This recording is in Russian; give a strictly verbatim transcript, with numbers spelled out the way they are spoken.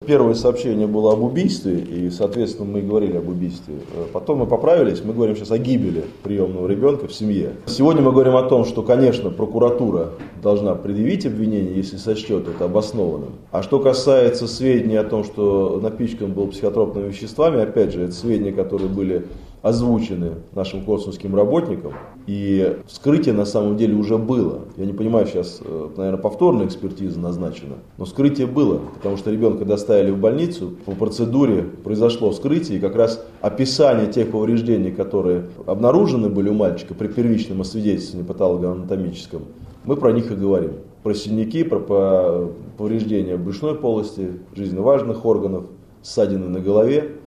первое сообщение было об убийстве, и, соответственно, мы говорили об убийстве. Потом мы поправились, мы говорим сейчас о гибели приемного ребенка в семье. Сегодня мы говорим о том, что, конечно, прокуратура должна предъявить обвинение, если сочтет это обоснованным. А что касается сведений о том, что напичкан был психотропными веществами, опять же, это сведения, которые были озвучены нашим консульским работникам, и вскрытие на самом деле уже было. Я не понимаю, сейчас, наверное, повторная экспертиза назначена, но вскрытие было, потому что ребенка доставили в больницу, по процедуре произошло вскрытие, и как раз описание тех повреждений, которые обнаружены были у мальчика при первичном освидетельствовании патологоанатомическом, мы про них и говорим. Про синяки, про повреждения брюшной полости, жизненно важных органов, ссадины на голове.